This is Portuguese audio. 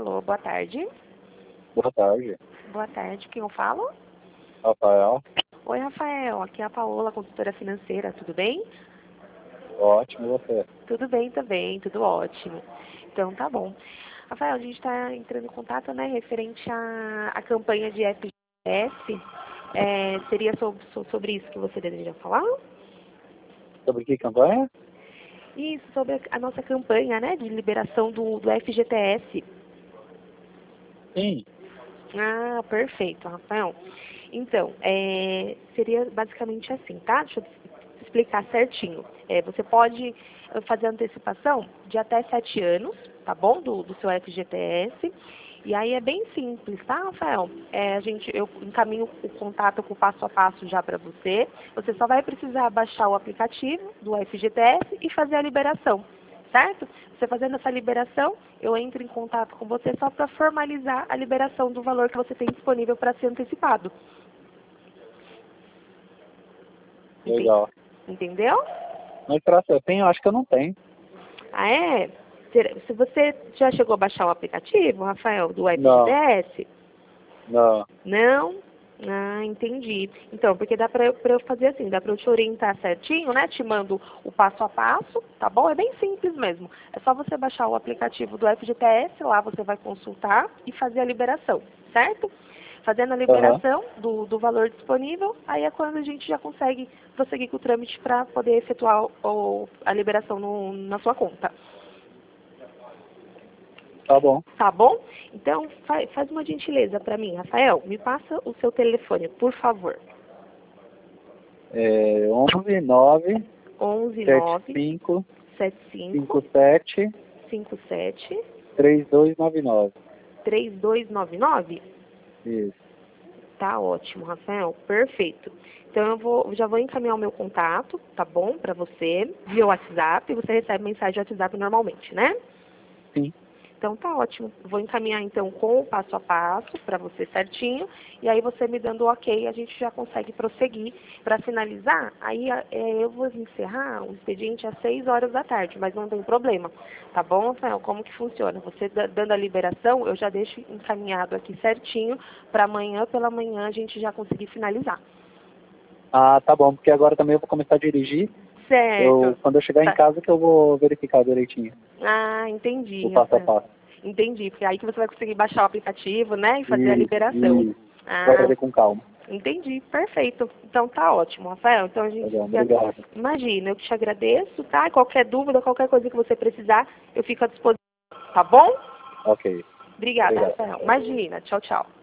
Alô, boa tarde. Boa tarde, Boa tarde, quem eu falo? Rafael. Oi, Rafael, aqui é a Paola, consultora financeira, tudo bem? Ótimo, e você? Tudo bem também, tudo ótimo. Então, tá bom. Rafael, a gente está entrando em contato, né, referente à campanha de FGTS. Seria sobre isso que você deseja falar? Sobre que campanha? Isso, sobre a nossa campanha, né, de liberação do FGTS. Sim. Ah, perfeito, Rafael. Então, seria basicamente assim, tá? Deixa eu explicar certinho. Você pode fazer antecipação de até 7 anos, tá bom? Do seu FGTS. E aí é bem simples, tá, Rafael? Eu encaminho o contato com o passo a passo já para você. Você só vai precisar baixar o aplicativo do FGTS e fazer a liberação, certo? Você fazendo essa liberação, eu entro em contato com você só para formalizar a liberação do valor que você tem disponível para ser antecipado. Legal. Entendeu? Mas pra você tem, eu acho que eu não tenho. Ah, é? Se você já chegou a baixar o aplicativo, Rafael, do Não, FGTS? não. Não? Ah, entendi. Então, porque dá pra eu fazer assim, dá pra eu te orientar certinho, né? Te mando o passo a passo, tá bom? É bem simples mesmo. É só você baixar o aplicativo do FGTS, lá você vai consultar e fazer a liberação, certo? Fazendo a Aham. liberação do valor disponível, aí é quando a gente já consegue prosseguir com o trâmite para poder efetuar a liberação na sua conta. Tá bom. Tá bom? Então, faz uma gentileza para mim, Rafael. Me passa o seu telefone, por favor. 11 9 11 9 75 75 57 57 3299. 3299. Isso. Tá ótimo, Rafael. Perfeito. Então, já vou encaminhar o meu contato, tá bom? Para você, via WhatsApp. Você recebe mensagem de WhatsApp normalmente, né? Sim. Então tá ótimo. Vou encaminhar então com o passo a passo para você certinho. E aí você me dando o ok, a gente já consegue prosseguir. Para finalizar, aí eu vou encerrar o expediente às 6 horas da tarde, mas não tem problema. Tá bom, Rafael? Como que funciona? Você dando a liberação, eu já deixo encaminhado aqui certinho para amanhã, pela manhã, a gente já conseguir finalizar. Ah, tá bom, porque agora também eu vou começar a dirigir. Certo. Quando eu chegar em Tá. casa que eu vou verificar direitinho Ah, entendi, o passo a Rafael. passo. Entendi, porque é aí que você vai conseguir baixar o aplicativo, né, e fazer a liberação. E vai Ah, fazer com calma. entendi, perfeito. Então tá ótimo, Rafael. Então a Tá gente bom, obrigado. imagina, eu que te agradeço, tá? Qualquer dúvida, qualquer coisa que você precisar, eu fico à disposição, tá bom? Ok. Obrigada, Obrigado. Rafael. Imagina, tchau, tchau.